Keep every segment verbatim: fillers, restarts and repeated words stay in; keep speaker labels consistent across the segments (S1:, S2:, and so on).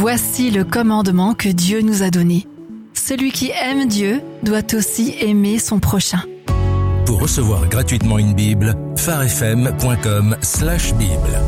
S1: Voici le commandement que Dieu nous a donné. Celui qui aime Dieu doit aussi aimer son prochain.
S2: Pour recevoir gratuitement une Bible, pharefm point com slash Bible.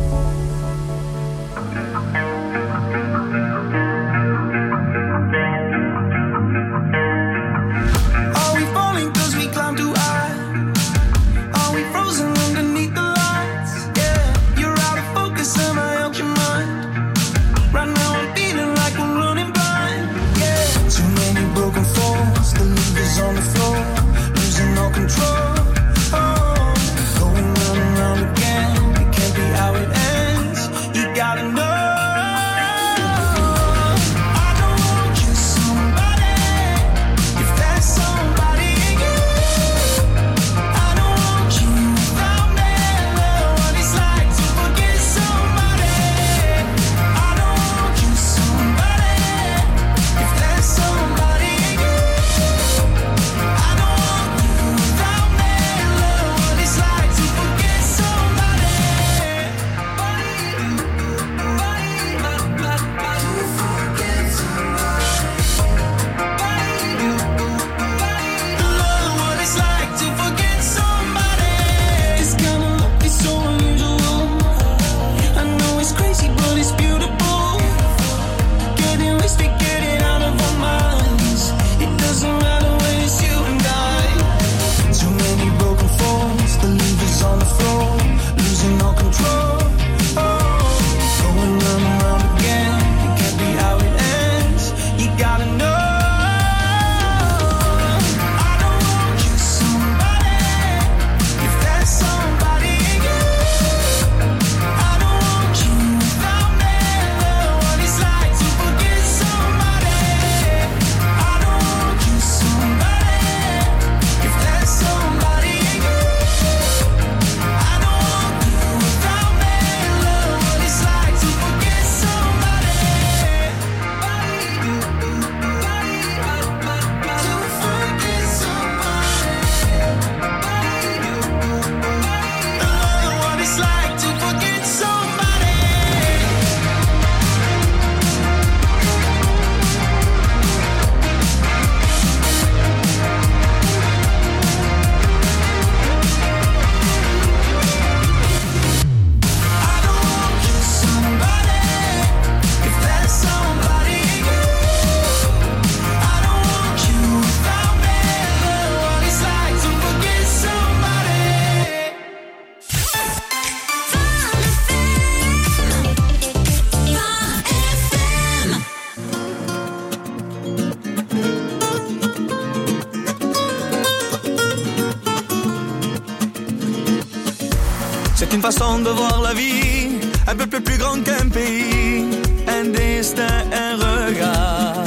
S3: C'est une façon de voir la vie, un peuple plus grand qu'un pays, un destin, un regard.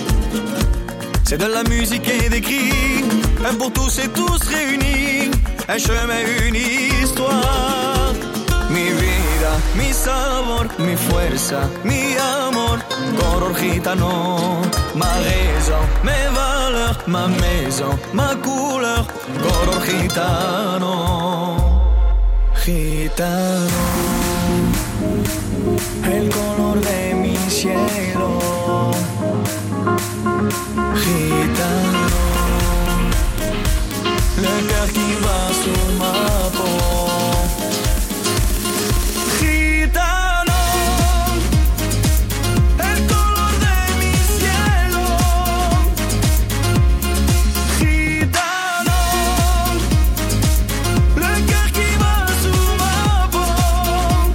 S3: C'est de la musique et des cris, un pour tous et tous réunis, un chemin, une histoire. Mi vida, mi sabor, mi fuerza, mi amor, color gitano. Ma raison, mes valeurs, ma maison, ma couleur, color gitano. Gitano, el color de mi cielo. Gitano, le cœur qui va sous ma peau. Gitano, el color de mi cielo. Gitano, le cœur qui va sous ma peau.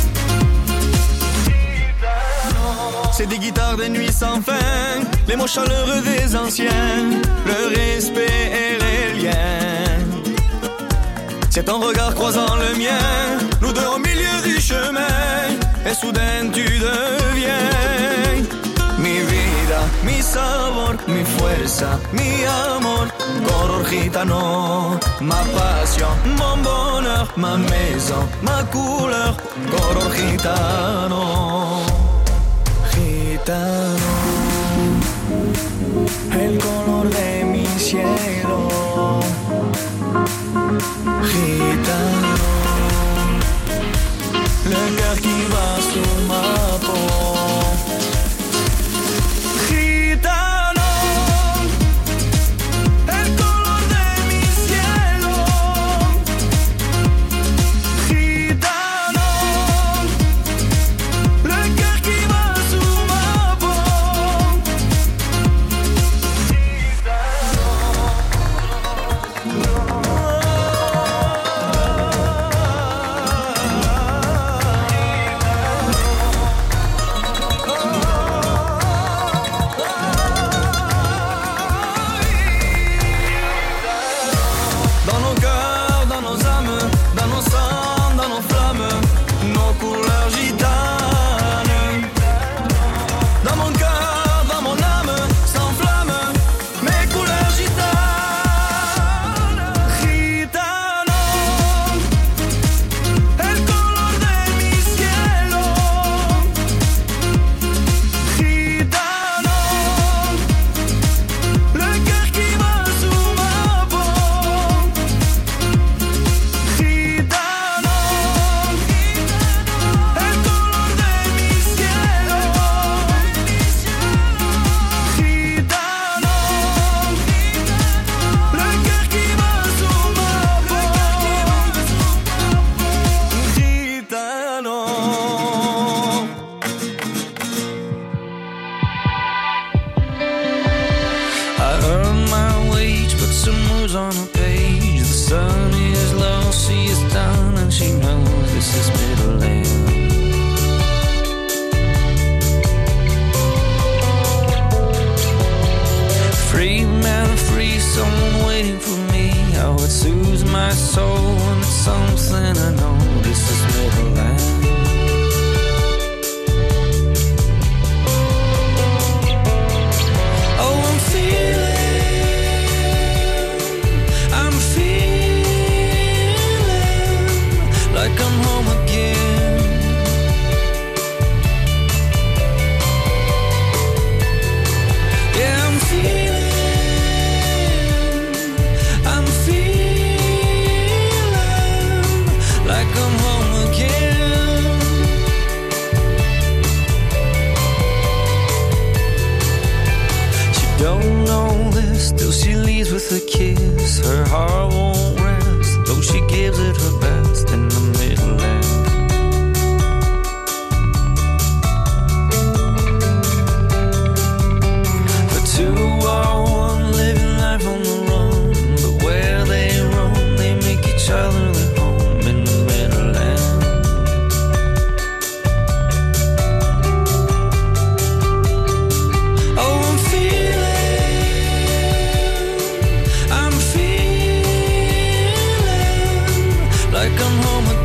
S3: Gitano, c'est des guitares de nuit sans fin, les mots chaleureux des anciens, le respect et les liens. C'est ton regard croisant le mien, nous deux au milieu du chemin, et soudain tu deviens mi vida, mi sabor, mi fuerza, mi amor, color gitano. Ma passion, mon bonheur, ma maison, ma couleur, color gitano. Gitano, el color de mi cielo. Gitano, le cœur qui va sous ma peau.
S4: some words on a page. The sun is low, she is down, and she knows this is Middle Land. Free man, free, someone waiting for me. How it soothes my soul when it's something I know. This is Middle Land. Oh, I'm feeling, I'm feeling like I'm home again. Yeah, I'm feeling, I'm feeling like I'm home again. She don't know this till she leaves with a kiss. Her heart won't rest though she gives it her best in the Middle Land. The two are one, living life on the run, but where they roam they make each other their home in the Middle Land. Oh, I'm feeling, I'm feeling like I'm home again.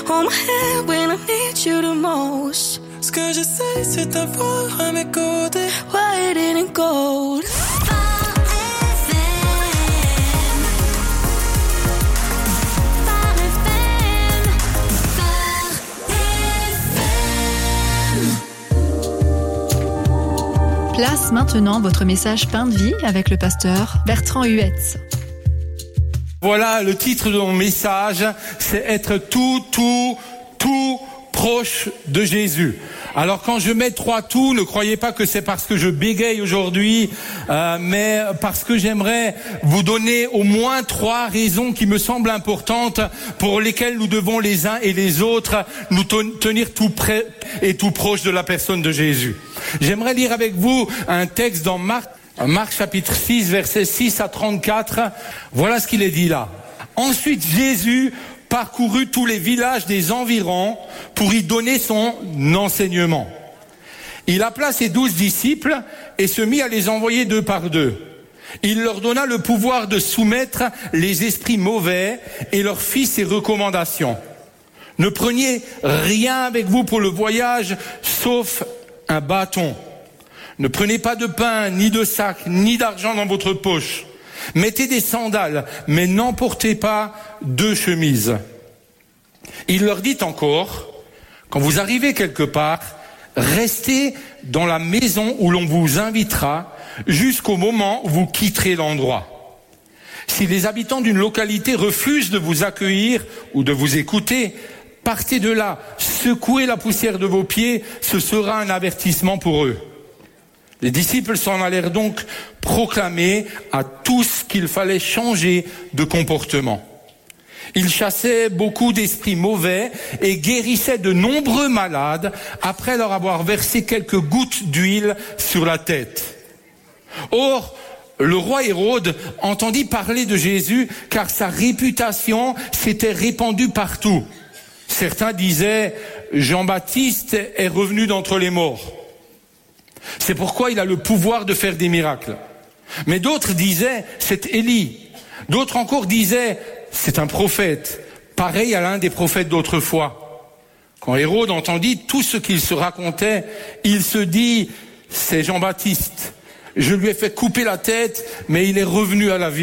S5: Hold my hand when I need you the most.
S4: Ce que je sais, c'est t'avoir à mes côtés.
S5: White and gold.
S1: Place maintenant votre message Pain de vie avec le pasteur Bertrand Huetz.
S6: Voilà, le titre de mon message, c'est être tout, tout, tout proche de Jésus. Alors quand je mets trois tout, ne croyez pas que c'est parce que je bégaye aujourd'hui, euh, mais parce que j'aimerais vous donner au moins trois raisons qui me semblent importantes pour lesquelles nous devons les uns et les autres nous tenir tout près et tout proche de la personne de Jésus. J'aimerais lire avec vous un texte dans Marc, Marc chapitre six, versets six à trente-quatre. Voilà ce qu'il est dit là. Ensuite, Jésus parcourut tous les villages des environs pour y donner son enseignement. Il appela ses douze disciples et se mit à les envoyer deux par deux. Il leur donna le pouvoir de soumettre les esprits mauvais et leur fit ses recommandations. Ne preniez rien avec vous pour le voyage, sauf un bâton. Ne prenez pas de pain, ni de sac, ni d'argent dans votre poche. Mettez des sandales, mais n'emportez pas deux chemises. Il leur dit encore, quand vous arrivez quelque part, restez dans la maison où l'on vous invitera jusqu'au moment où vous quitterez l'endroit. Si les habitants d'une localité refusent de vous accueillir ou de vous écouter, partez de là, secouez la poussière de vos pieds, ce sera un avertissement pour eux. Les disciples s'en allèrent donc proclamer à tous qu'il fallait changer de comportement. Ils chassaient beaucoup d'esprits mauvais et guérissaient de nombreux malades après leur avoir versé quelques gouttes d'huile sur la tête. Or, le roi Hérode entendit parler de Jésus car sa réputation s'était répandue partout. Certains disaient « Jean-Baptiste est revenu d'entre les morts ». C'est pourquoi il a le pouvoir de faire des miracles. Mais d'autres disaient « c'est Élie ». D'autres encore disaient « c'est un prophète », pareil à l'un des prophètes d'autrefois. Quand Hérode entendit tout ce qu'il se racontait, il se dit « c'est Jean-Baptiste. Je lui ai fait couper la tête, mais il est revenu à la vie ».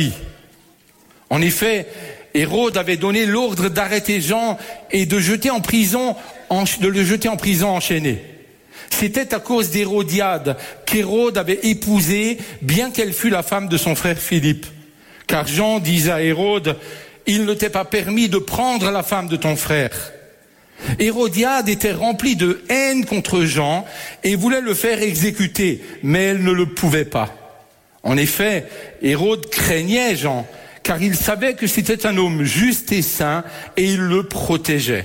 S6: En effet, Hérode avait donné l'ordre d'arrêter Jean et de jeter en prison, de le jeter en prison enchaîné. C'était à cause d'Hérodiade qu'Hérode avait épousé, bien qu'elle fût la femme de son frère Philippe. Car Jean disait à Hérode, « Il ne t'est pas permis de prendre la femme de ton frère ». Hérodiade était remplie de haine contre Jean et voulait le faire exécuter, mais elle ne le pouvait pas. En effet, Hérode craignait Jean, car il savait que c'était un homme juste et saint et il le protégeait.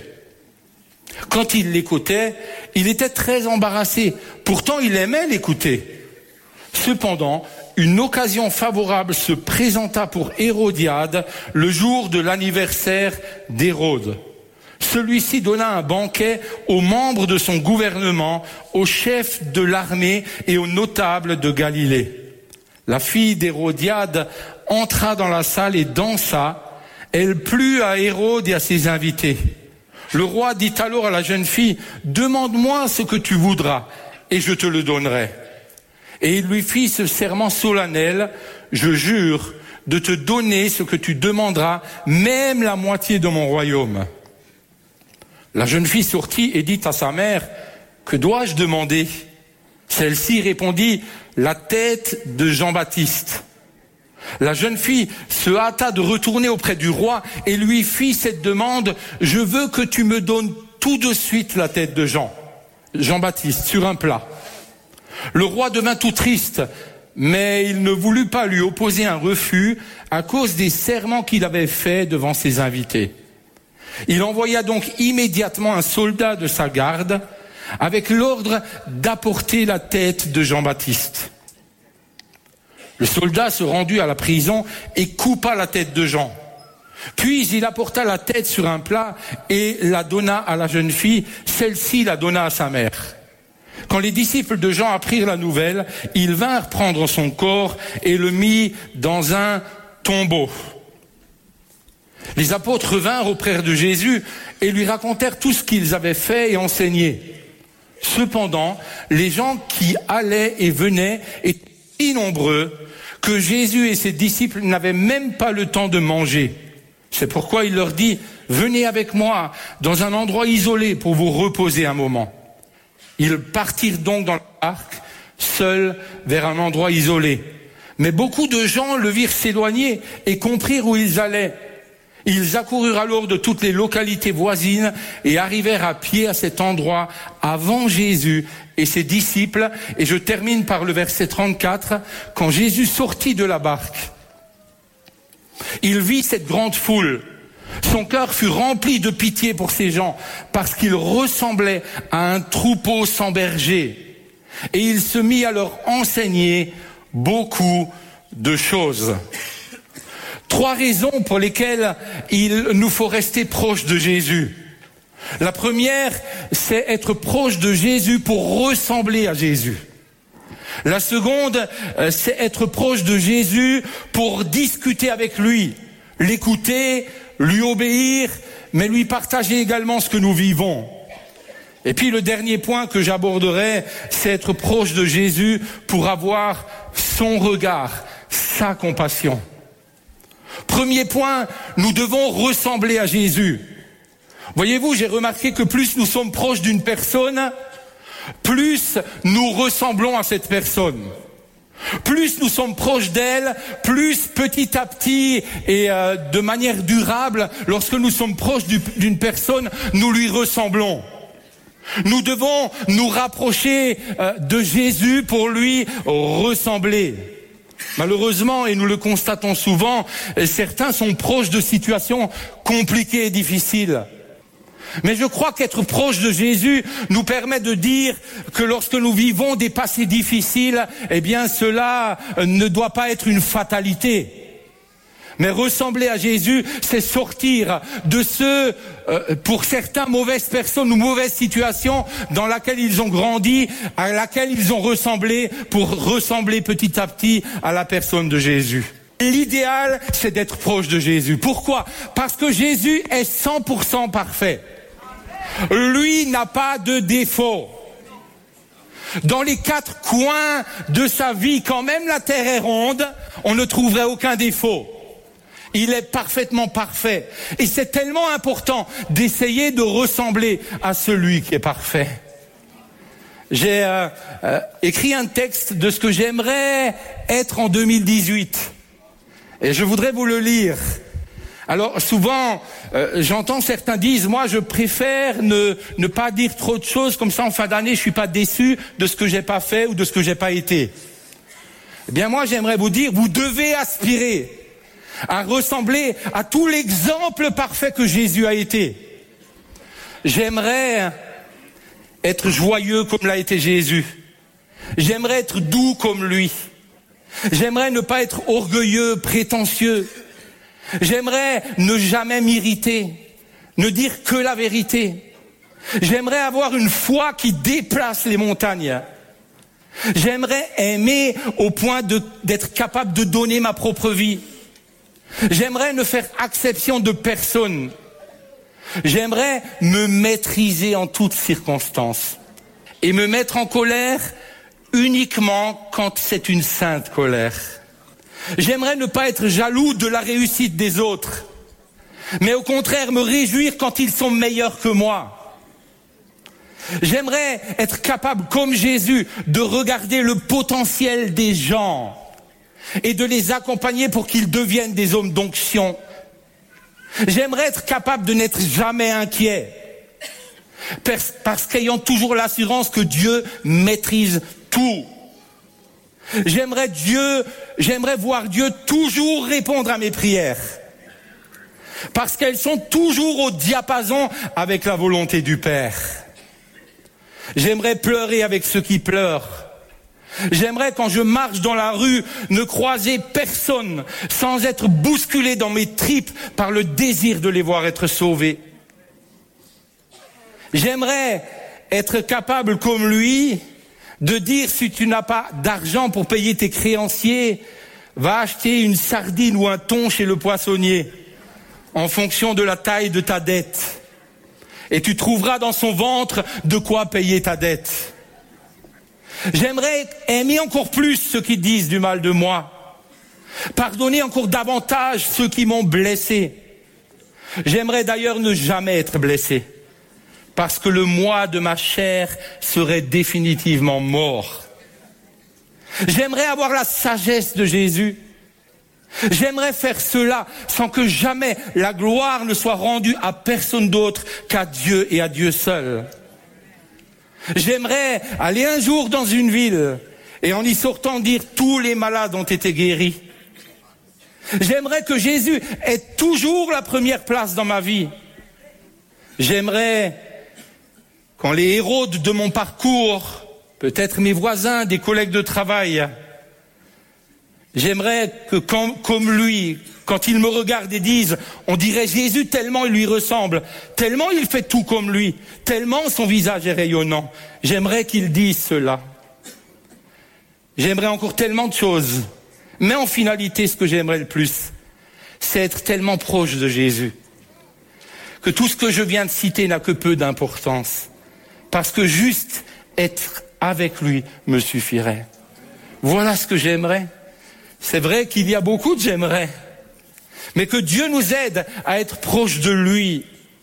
S6: Quand il l'écoutait, il était très embarrassé. Pourtant, il aimait l'écouter. Cependant, une occasion favorable se présenta pour Hérodiade le jour de l'anniversaire d'Hérode. Celui-ci donna un banquet aux membres de son gouvernement, aux chefs de l'armée et aux notables de Galilée. La fille d'Hérodiade entra dans la salle et dansa. Elle plut à Hérode et à ses invités. Le roi dit alors à la jeune fille, « Demande-moi ce que tu voudras, et je te le donnerai. » Et il lui fit ce serment solennel, « Je jure de te donner ce que tu demanderas, même la moitié de mon royaume. » La jeune fille sortit et dit à sa mère, « Que dois-je demander ?» Celle-ci répondit, « La tête de Jean-Baptiste. » La jeune fille se hâta de retourner auprès du roi et lui fit cette demande, « Je veux que tu me donnes tout de suite la tête de Jean, Jean-Baptiste, sur un plat. » Le roi devint tout triste, mais il ne voulut pas lui opposer un refus à cause des serments qu'il avait faits devant ses invités. Il envoya donc immédiatement un soldat de sa garde avec l'ordre d'apporter la tête de Jean-Baptiste. Le soldat se rendit à la prison et coupa la tête de Jean. Puis il apporta la tête sur un plat et la donna à la jeune fille. Celle-ci la donna à sa mère. Quand les disciples de Jean apprirent la nouvelle, ils vinrent prendre son corps et le mirent dans un tombeau. Les apôtres vinrent auprès de Jésus et lui racontèrent tout ce qu'ils avaient fait et enseigné. Cependant, les gens qui allaient et venaient étaient si nombreux que Jésus et ses disciples n'avaient même pas le temps de manger. C'est pourquoi il leur dit « Venez avec moi dans un endroit isolé pour vous reposer un moment. » Ils partirent donc dans la barque, seuls vers un endroit isolé. Mais beaucoup de gens le virent s'éloigner et comprirent où ils allaient. Ils accoururent alors de toutes les localités voisines et arrivèrent à pied à cet endroit avant Jésus et ses disciples. Et je termine par le verset trente-quatre. Quand Jésus sortit de la barque, il vit cette grande foule. Son cœur fut rempli de pitié pour ces gens parce qu'ils ressemblaient à un troupeau sans berger. Et il se mit à leur enseigner beaucoup de choses. Trois raisons pour lesquelles il nous faut rester proche de Jésus. La première, c'est être proche de Jésus pour ressembler à Jésus. La seconde, c'est être proche de Jésus pour discuter avec lui, l'écouter, lui obéir, mais lui partager également ce que nous vivons. Et puis le dernier point que j'aborderai, c'est être proche de Jésus pour avoir son regard, sa compassion. Premier point, nous devons ressembler à Jésus. Voyez-vous, j'ai remarqué que plus nous sommes proches d'une personne, plus nous ressemblons à cette personne. Plus nous sommes proches d'elle, plus petit à petit et euh, de manière durable, lorsque nous sommes proches du, d'une personne, nous lui ressemblons. Nous devons nous rapprocher euh, de Jésus pour lui ressembler. Malheureusement, et nous le constatons souvent, certains sont proches de situations compliquées et difficiles. Mais je crois qu'être proche de Jésus nous permet de dire que lorsque nous vivons des passés difficiles, eh bien cela ne doit pas être une fatalité. Mais ressembler à Jésus, c'est sortir de ce, euh, pour certains, mauvaises personnes ou mauvaises situations dans laquelle ils ont grandi, à laquelle ils ont ressemblé, pour ressembler petit à petit à la personne de Jésus. L'idéal, c'est d'être proche de Jésus. Pourquoi ? Parce que Jésus est cent pour cent parfait. Lui n'a pas de défaut. Dans les quatre coins de sa vie, quand même la terre est ronde, on ne trouverait aucun défaut. Il est parfaitement parfait. Et c'est tellement important d'essayer de ressembler à celui qui est parfait. J'ai euh, euh, écrit un texte de ce que j'aimerais être en deux mille dix-huit. Et je voudrais vous le lire. Alors souvent, euh, j'entends certains disent, moi je préfère ne, ne pas dire trop de choses, comme ça en fin d'année je suis pas déçu de ce que j'ai pas fait ou de ce que j'ai pas été. Eh bien moi j'aimerais vous dire, vous devez aspirer à ressembler à tout l'exemple parfait que Jésus a été. J'aimerais être joyeux comme l'a été Jésus. J'aimerais être doux comme lui. J'aimerais ne pas être orgueilleux, prétentieux. J'aimerais ne jamais m'irriter, ne dire que la vérité. J'aimerais avoir une foi qui déplace les montagnes. J'aimerais aimer au point de, d'être capable de donner ma propre vie. J'aimerais ne faire exception de personne. J'aimerais me maîtriser en toutes circonstances et me mettre en colère uniquement quand c'est une sainte colère. J'aimerais ne pas être jaloux de la réussite des autres, mais au contraire me réjouir quand ils sont meilleurs que moi. J'aimerais être capable, comme Jésus, de regarder le potentiel des gens et de les accompagner pour qu'ils deviennent des hommes d'onction. J'aimerais être capable de n'être jamais inquiet, parce qu'ayant toujours l'assurance que Dieu maîtrise tout. J'aimerais Dieu, j'aimerais voir Dieu toujours répondre à mes prières, parce qu'elles sont toujours au diapason avec la volonté du Père. J'aimerais pleurer avec ceux qui pleurent. J'aimerais, quand je marche dans la rue, ne croiser personne sans être bousculé dans mes tripes par le désir de les voir être sauvés. J'aimerais être capable, comme lui, de dire, si tu n'as pas d'argent pour payer tes créanciers, va acheter une sardine ou un thon chez le poissonnier. en fonction de la taille de ta dette. Et tu trouveras dans son ventre de quoi payer ta dette. J'aimerais aimer encore plus ceux qui disent du mal de moi. Pardonner encore davantage ceux qui m'ont blessé. J'aimerais d'ailleurs ne jamais être blessé, parce que le moi de ma chair serait définitivement mort. J'aimerais avoir la sagesse de Jésus. J'aimerais faire cela sans que jamais la gloire ne soit rendue à personne d'autre qu'à Dieu et à Dieu seul. J'aimerais aller un jour dans une ville et en y sortant dire tous les malades ont été guéris. J'aimerais que Jésus ait toujours la première place dans ma vie. J'aimerais, quand les héros de mon parcours, peut-être mes voisins, des collègues de travail, j'aimerais que, comme, comme lui, quand il me regarde et dise, on dirait Jésus tellement il lui ressemble, tellement il fait tout comme lui, tellement son visage est rayonnant. J'aimerais qu'il dise cela. J'aimerais encore tellement de choses. Mais en finalité, ce que j'aimerais le plus, c'est être tellement proche de Jésus que tout ce que je viens de citer n'a que peu d'importance. Parce que juste être avec lui me suffirait. Voilà ce que j'aimerais. C'est vrai qu'il y a beaucoup de j'aimerais. Mais que Dieu nous aide à être proche de lui.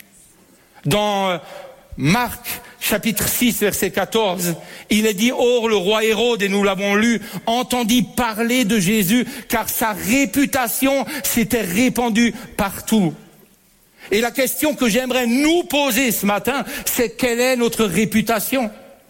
S6: Dans Marc, chapitre six, verset quatorze, il est dit « Or, le roi Hérode, et nous l'avons lu, entendit parler de Jésus, car sa réputation s'était répandue partout. » Et la question que j'aimerais nous poser ce matin, c'est quelle est notre réputation?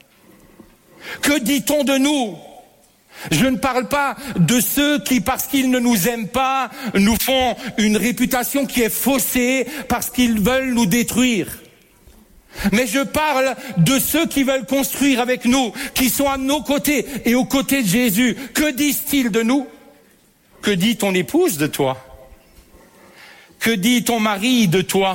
S6: Que dit-on de nous? Je ne parle pas de ceux qui, parce qu'ils ne nous aiment pas, nous font une réputation qui est faussée parce qu'ils veulent nous détruire. Mais je parle de ceux qui veulent construire avec nous, qui sont à nos côtés et aux côtés de Jésus. Que disent-ils de nous? Que dit ton épouse de toi? Que dit ton mari de toi?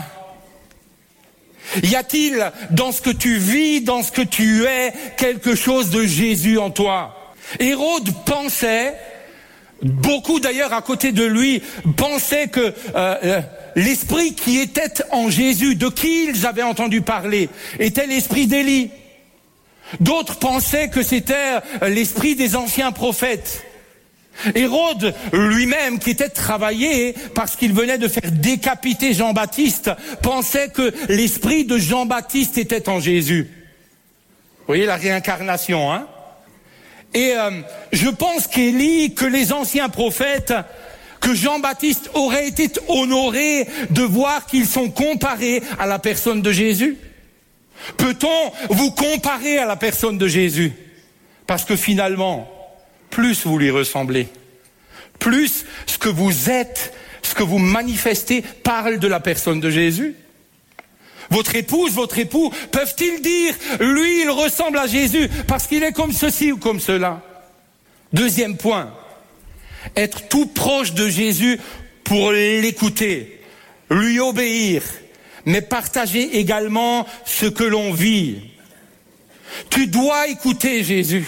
S6: Y a-t-il dans ce que tu vis, dans ce que tu es, quelque chose de Jésus en toi? Hérode pensait, beaucoup d'ailleurs à côté de lui, pensaient que euh, l'esprit qui était en Jésus, de qui ils avaient entendu parler, était l'esprit d'Élie. D'autres pensaient que c'était l'esprit des anciens prophètes. Hérode lui-même, qui était travaillé parce qu'il venait de faire décapiter Jean-Baptiste, pensait que l'esprit de Jean-Baptiste était en Jésus. Vous voyez la réincarnation, hein? Et euh, je pense qu'Élie, que les anciens prophètes, que Jean-Baptiste aurait été honoré de voir qu'ils sont comparés à la personne de Jésus. Peut-on vous comparer à la personne de Jésus? Parce que finalement, plus vous lui ressemblez, plus ce que vous êtes, ce que vous manifestez parle de la personne de Jésus. Votre épouse, votre époux, peuvent-ils dire, lui, il ressemble à Jésus parce qu'il est comme ceci ou comme cela? Deuxième point, être tout proche de Jésus pour l'écouter, lui obéir, mais partager également ce que l'on vit. Tu dois écouter Jésus.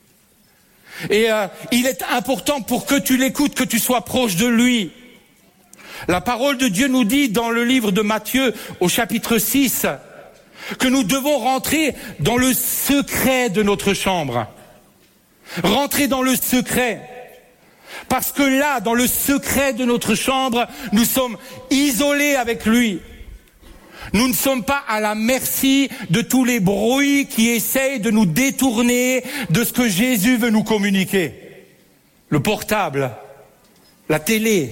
S6: Et euh, il est important pour que tu l'écoutes, que tu sois proche de lui. La parole de Dieu nous dit dans le livre de Matthieu au chapitre six que nous devons rentrer dans le secret de notre chambre. Rentrer dans le secret. Parce que là, dans le secret de notre chambre, nous sommes isolés avec lui. Nous ne sommes pas à la merci de tous les bruits qui essayent de nous détourner de ce que Jésus veut nous communiquer. Le portable, la télé,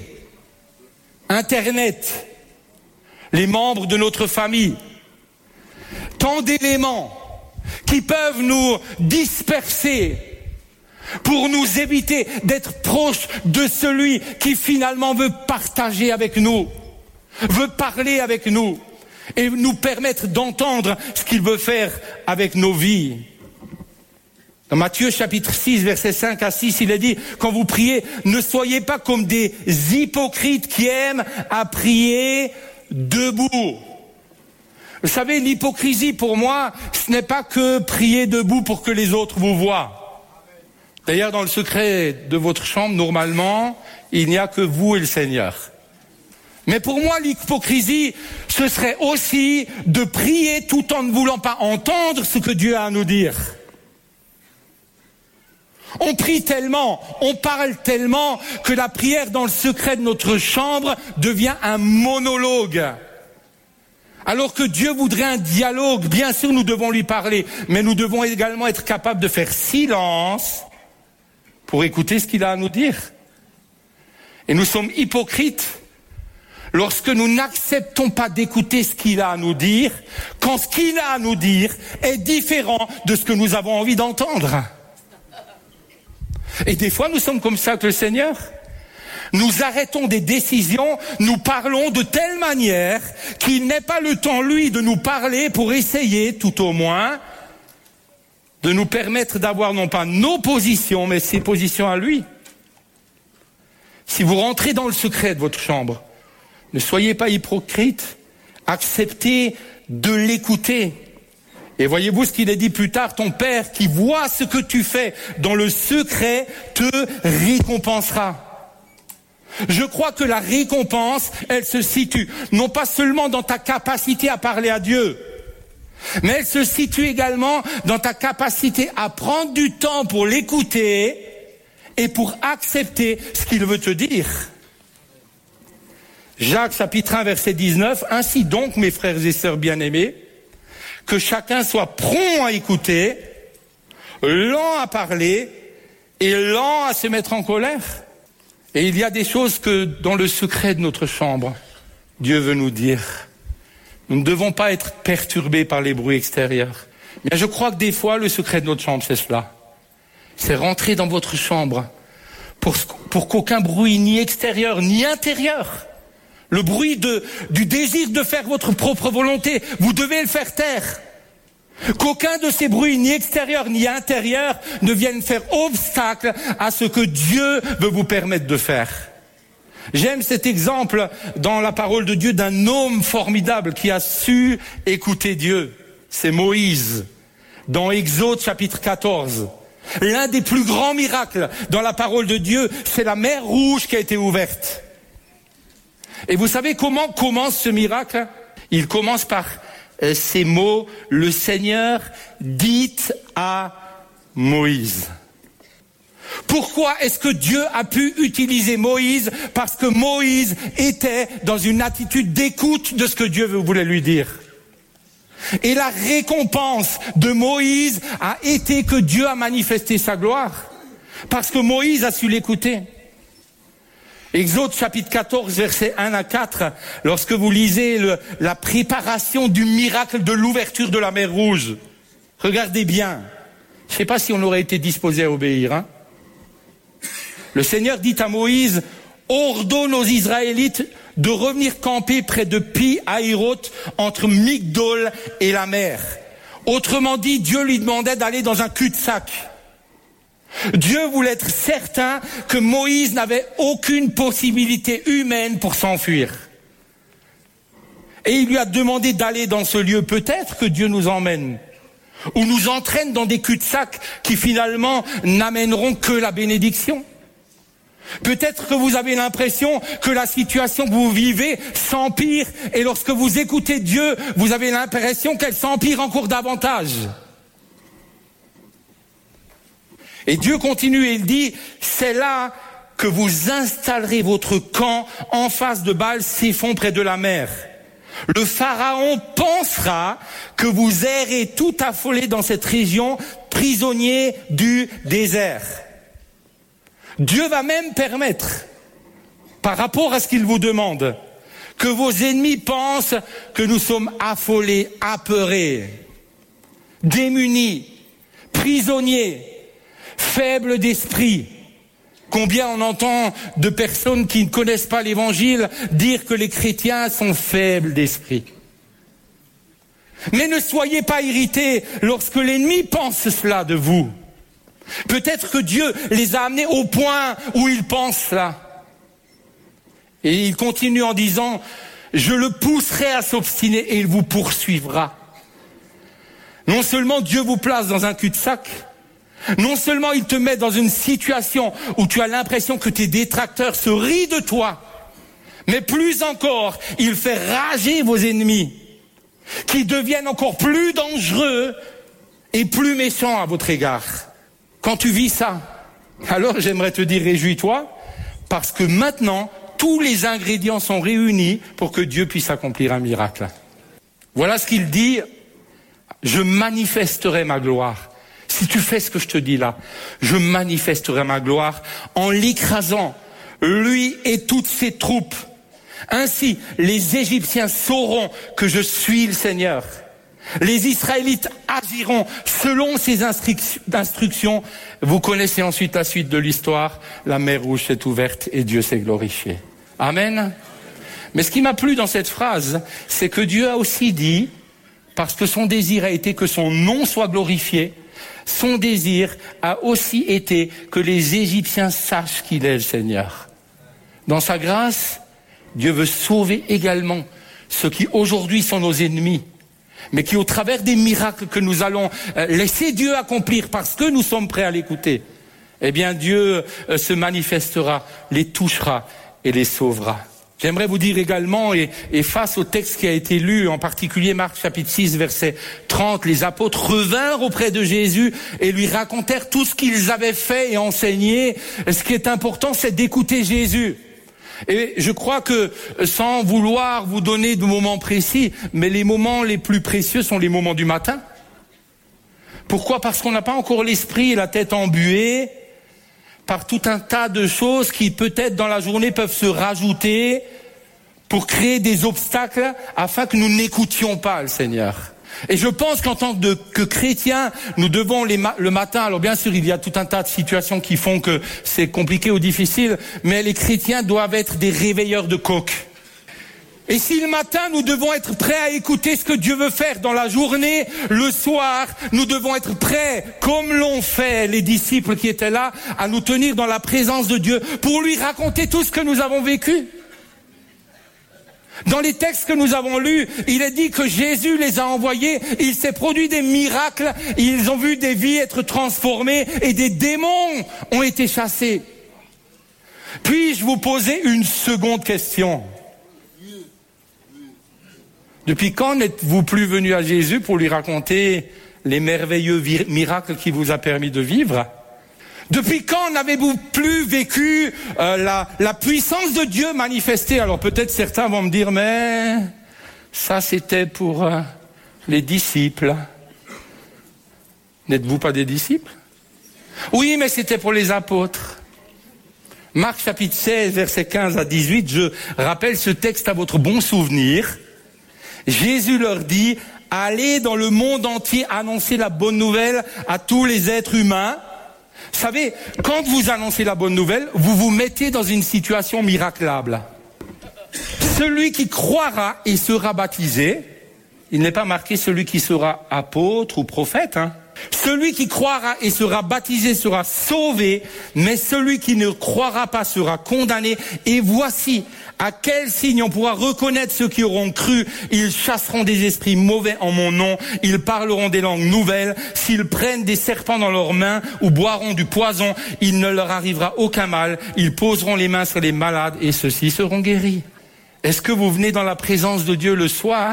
S6: Internet, les membres de notre famille, tant d'éléments qui peuvent nous disperser pour nous éviter d'être proches de celui qui finalement veut partager avec nous, veut parler avec nous et nous permettre d'entendre ce qu'il veut faire avec nos vies. Dans Matthieu chapitre six, versets cinq à six, il est dit, quand vous priez, ne soyez pas comme des hypocrites qui aiment à prier debout. Vous savez, l'hypocrisie pour moi, ce n'est pas que prier debout pour que les autres vous voient. D'ailleurs, dans le secret de votre chambre, normalement, il n'y a que vous et le Seigneur. Mais pour moi, l'hypocrisie, ce serait aussi de prier tout en ne voulant pas entendre ce que Dieu a à nous dire. On prie tellement, on parle tellement que la prière dans le secret de notre chambre devient un monologue. Alors que Dieu voudrait un dialogue, bien sûr nous devons lui parler, mais nous devons également être capables de faire silence pour écouter ce qu'il a à nous dire. Et nous sommes hypocrites lorsque nous n'acceptons pas d'écouter ce qu'il a à nous dire, quand ce qu'il a à nous dire est différent de ce que nous avons envie d'entendre. Et des fois, nous sommes comme ça avec le Seigneur. Nous arrêtons des décisions, nous parlons de telle manière qu'il n'ait pas le temps, lui, de nous parler pour essayer, tout au moins, de nous permettre d'avoir non pas nos positions, mais ses positions à lui. Si vous rentrez dans le secret de votre chambre, ne soyez pas hypocrite, acceptez de l'écouter. Et voyez-vous ce qu'il est dit plus tard, ton Père qui voit ce que tu fais dans le secret te récompensera. Je crois que la récompense, elle se situe non pas seulement dans ta capacité à parler à Dieu, mais elle se situe également dans ta capacité à prendre du temps pour l'écouter et pour accepter ce qu'il veut te dire. Jacques chapitre un verset dix-neuf, ainsi donc mes frères et sœurs bien-aimés, que chacun soit prompt à écouter, lent à parler et lent à se mettre en colère. Et il y a des choses que dans le secret de notre chambre, Dieu veut nous dire. Nous ne devons pas être perturbés par les bruits extérieurs. Mais je crois que des fois, le secret de notre chambre, c'est cela. C'est rentrer dans votre chambre pour, pour qu'aucun bruit ni extérieur ni intérieur, le bruit de, du désir de faire votre propre volonté, vous devez le faire taire. Qu'aucun de ces bruits, ni extérieurs ni intérieurs, ne viennent faire obstacle à ce que Dieu veut vous permettre de faire. J'aime cet exemple dans la parole de Dieu d'un homme formidable qui a su écouter Dieu. C'est Moïse, dans Exode chapitre quatorze. L'un des plus grands miracles dans la parole de Dieu, c'est la mer Rouge qui a été ouverte. Et vous savez comment commence ce miracle? Il commence par euh, ces mots, le Seigneur dit à Moïse. Pourquoi est-ce que Dieu a pu utiliser Moïse? Parce que Moïse était dans une attitude d'écoute de ce que Dieu voulait lui dire. Et la récompense de Moïse a été que Dieu a manifesté sa gloire. Parce que Moïse a su l'écouter. Exode chapitre quatorze, versets un à quatre, lorsque vous lisez le, la préparation du miracle de l'ouverture de la mer Rouge, regardez bien. Je ne sais pas si on aurait été disposé à obéir. Hein. Le Seigneur dit à Moïse, ordonne aux Israélites de revenir camper près de Pi-Hahiroth, entre Migdol et la mer. Autrement dit, Dieu lui demandait d'aller dans un cul-de-sac. Dieu voulait être certain que Moïse n'avait aucune possibilité humaine pour s'enfuir. Et il lui a demandé d'aller dans ce lieu. Peut-être que Dieu nous emmène ou nous entraîne dans des cul-de-sac qui finalement n'amèneront que la bénédiction. Peut-être que vous avez l'impression que la situation que vous vivez s'empire et lorsque vous écoutez Dieu, vous avez l'impression qu'elle s'empire encore davantage. Et Dieu continue et il dit, c'est là que vous installerez votre camp en face de Baal-Séphon près de la mer. Le Pharaon pensera que vous errez tout affolés dans cette région, prisonniers du désert. Dieu va même permettre, par rapport à ce qu'il vous demande, que vos ennemis pensent que nous sommes affolés, apeurés, démunis, prisonniers, faibles d'esprit. Combien on entend de personnes qui ne connaissent pas l'évangile dire que les chrétiens sont faibles d'esprit. Mais ne soyez pas irrités lorsque l'ennemi pense cela de vous. Peut-être que Dieu les a amenés au point où ils pensent cela. Et il continue en disant, je le pousserai à s'obstiner et il vous poursuivra. Non seulement Dieu vous place dans un cul-de-sac, non seulement il te met dans une situation où tu as l'impression que tes détracteurs se rient de toi, Mais plus encore, il fait rager vos ennemis, qui deviennent encore plus dangereux et plus méchants à votre égard. Quand tu vis ça, alors j'aimerais te dire réjouis-toi, parce que maintenant, tous les ingrédients sont réunis pour que Dieu puisse accomplir un miracle. Voilà ce qu'il dit, je manifesterai ma gloire. Si tu fais ce que je te dis là, je manifesterai ma gloire en l'écrasant, lui et toutes ses troupes. Ainsi, les Égyptiens sauront que je suis le Seigneur. Les Israélites agiront selon ces instructions. Vous connaissez ensuite la suite de l'histoire. La mer Rouge s'est ouverte et Dieu s'est glorifié. Amen. Mais ce qui m'a plu dans cette phrase, c'est que Dieu a aussi dit, parce que son désir a été que son nom soit glorifié, son désir a aussi été que les Égyptiens sachent qu'il est le Seigneur. Dans sa grâce, Dieu veut sauver également ceux qui aujourd'hui sont nos ennemis, mais qui au travers des miracles que nous allons laisser Dieu accomplir parce que nous sommes prêts à l'écouter, eh bien Dieu se manifestera, les touchera et les sauvera. J'aimerais vous dire également, et, et face au texte qui a été lu, en particulier Marc chapitre six, verset trente, les apôtres revinrent auprès de Jésus et lui racontèrent tout ce qu'ils avaient fait et enseigné. Ce qui est important, c'est d'écouter Jésus. Et je crois que, sans vouloir vous donner de moments précis, mais les moments les plus précieux sont les moments du matin. Pourquoi ? Parce qu'on n'a pas encore l'esprit et la tête embuée par tout un tas de choses qui peut-être dans la journée peuvent se rajouter pour créer des obstacles afin que nous n'écoutions pas le Seigneur. Et je pense qu'en tant que, que chrétiens, nous devons les ma- le matin, alors bien sûr il y a tout un tas de situations qui font que c'est compliqué ou difficile, mais les chrétiens doivent être des réveilleurs de coq. Et si le matin, nous devons être prêts à écouter ce que Dieu veut faire dans la journée, le soir, nous devons être prêts, comme l'ont fait les disciples qui étaient là, à nous tenir dans la présence de Dieu pour lui raconter tout ce que nous avons vécu. Dans les textes que nous avons lus, il est dit que Jésus les a envoyés, il s'est produit des miracles, ils ont vu des vies être transformées et des démons ont été chassés. Puis-je vous poser une seconde question ? Depuis quand n'êtes-vous plus venu à Jésus pour lui raconter les merveilleux vir- miracles qu'il vous a permis de vivre ? Depuis quand n'avez-vous plus vécu euh, la, la puissance de Dieu manifestée ? Alors peut-être certains vont me dire, mais ça c'était pour euh, les disciples. N'êtes-vous pas des disciples ? Oui, mais c'était pour les apôtres. Marc chapitre seize, versets quinze à dix-huit, je rappelle ce texte à votre bon souvenir. Jésus leur dit, allez dans le monde entier annoncer la bonne nouvelle à tous les êtres humains. Vous savez, quand vous annoncez la bonne nouvelle, vous vous mettez dans une situation miraculable. Celui qui croira et sera baptisé, il n'est pas marqué celui qui sera apôtre ou prophète, hein. Celui qui croira et sera baptisé sera sauvé, mais celui qui ne croira pas sera condamné. Et voici à quel signe on pourra reconnaître ceux qui auront cru. Ils chasseront des esprits mauvais en mon nom, ils parleront des langues nouvelles, s'ils prennent des serpents dans leurs mains ou boiront du poison, il ne leur arrivera aucun mal, ils poseront les mains sur les malades et ceux-ci seront guéris. Est-ce que vous venez dans la présence de Dieu le soir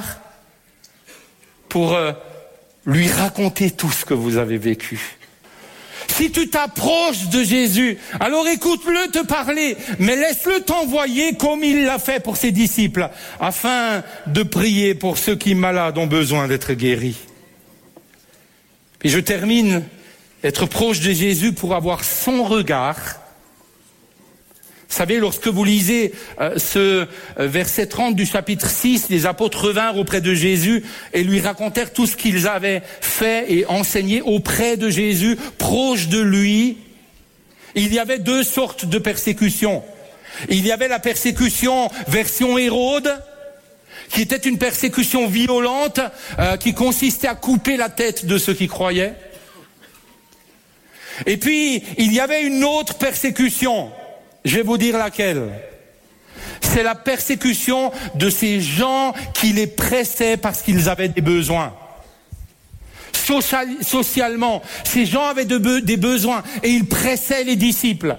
S6: pour euh, lui raconter tout ce que vous avez vécu? Si tu t'approches de Jésus, alors écoute-le te parler, mais laisse-le t'envoyer comme il l'a fait pour ses disciples, afin de prier pour ceux qui malades ont besoin d'être guéris. Et je termine, être proche de Jésus pour avoir son regard. Vous savez, lorsque vous lisez euh, ce euh, verset trente du chapitre six, les apôtres revinrent auprès de Jésus et lui racontèrent tout ce qu'ils avaient fait et enseigné auprès de Jésus, proche de lui. Il y avait deux sortes de persécutions. Il y avait la persécution version Hérode, qui était une persécution violente, euh, qui consistait à couper la tête de ceux qui croyaient. Et puis, il y avait une autre persécution. Je vais vous dire laquelle. C'est la persécution de ces gens qui les pressaient parce qu'ils avaient des besoins. Social, socialement, ces gens avaient de be- des besoins et ils pressaient les disciples.